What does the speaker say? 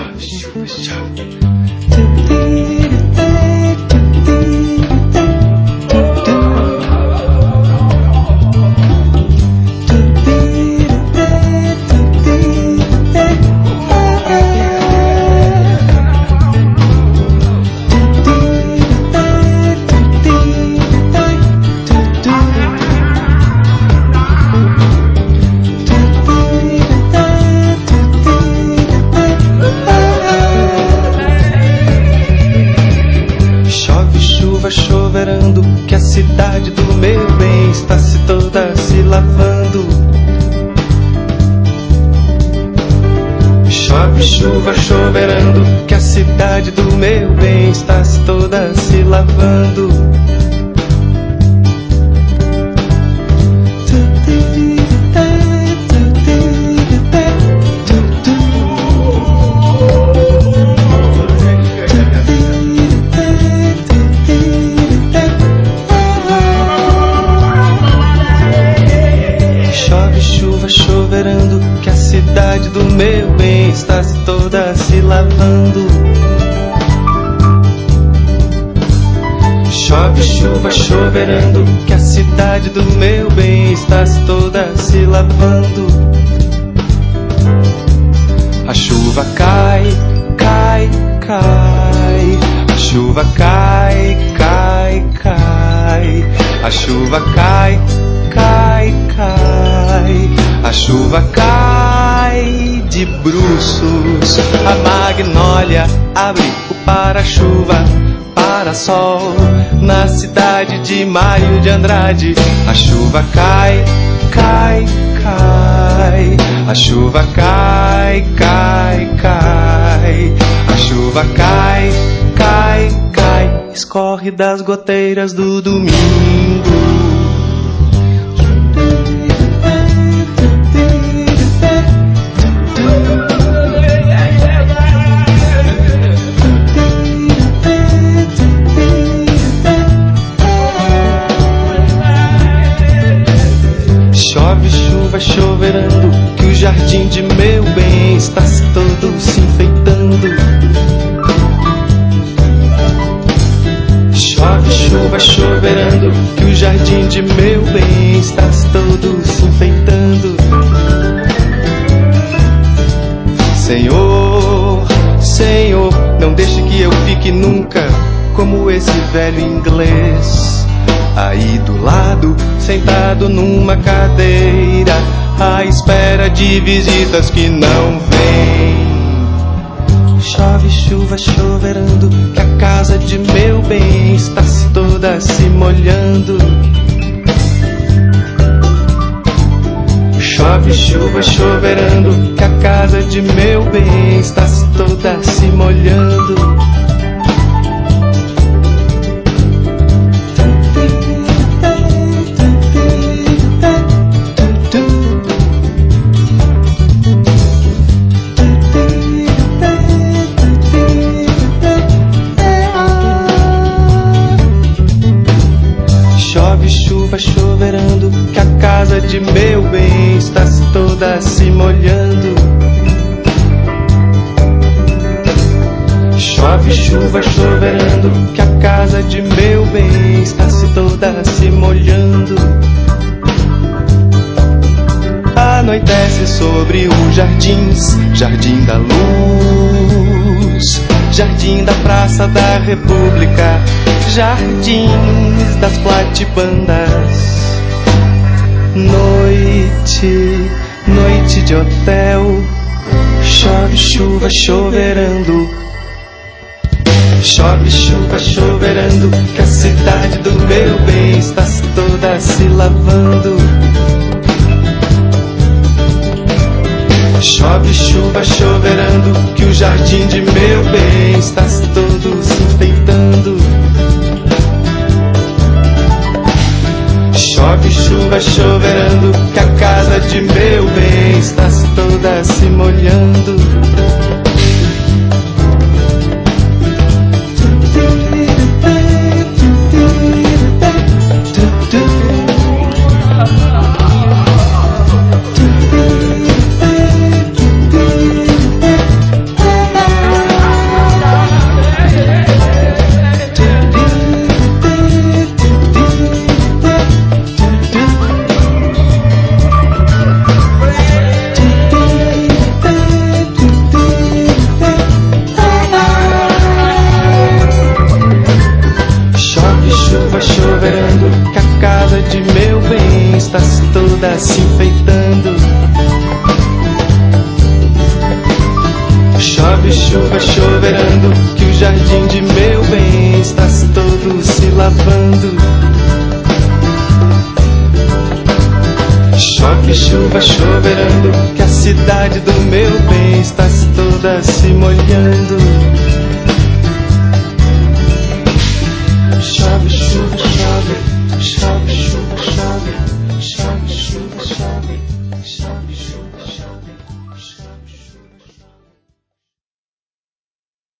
Choverando, que a cidade do meu bem está se toda se lavando. Chove chuva choverando, que a cidade do meu bem está se toda se lavando. Choverando, que a cidade do meu bem está se toda se lavando. Chove chuva choverando, que a cidade do meu bem está se toda se lavando. A chuva cai, cai, cai. A chuva cai, cai, cai. A chuva cai, cai, cai. A chuva cai de bruços. A magnólia abre o para-chuva, para-sol na cidade de Mário de Andrade. A chuva cai, cai, cai. A chuva cai, cai, cai. A chuva cai, cai, cai. Escorre das goteiras do domingo. Chove chuva choverando, que o jardim de meu bem está se todo se enfeitando. Chove chuva choverando, que o jardim de meu bem está se todo se enfeitando. Senhor, Senhor, não deixe que eu fique nunca como esse velho inglês aí do lado, sentado numa cadeira, à espera de visitas que não vêm. Chove chuva choverando, que a casa de meu bem está se toda se molhando. Chove chuva choverando, que a casa de meu bem está se toda se molhando. Chove chuva choverando, que a casa de meu bem está se toda se molhando. Chove chuva choverando, que a casa de meu bem está se toda se molhando. Anoitece sobre os jardins, jardim da luz, jardim da Praça da República, jardins das platibandas. Noite, noite de hotel. Chove chuva choverando. Chove chuva choverando, que a cidade do meu bem está toda se lavando. Chove chuva choverando, que o jardim de meu bem está todo se enfeitando. Chove chuva choverando, que a casa de meu bem está toda se molhando. está toda se enfeitando. Chove chuva choverando, que o jardim de meu bem está todo se lavando. Chove chuva choverando, que a cidade do meu bem está toda se molhando.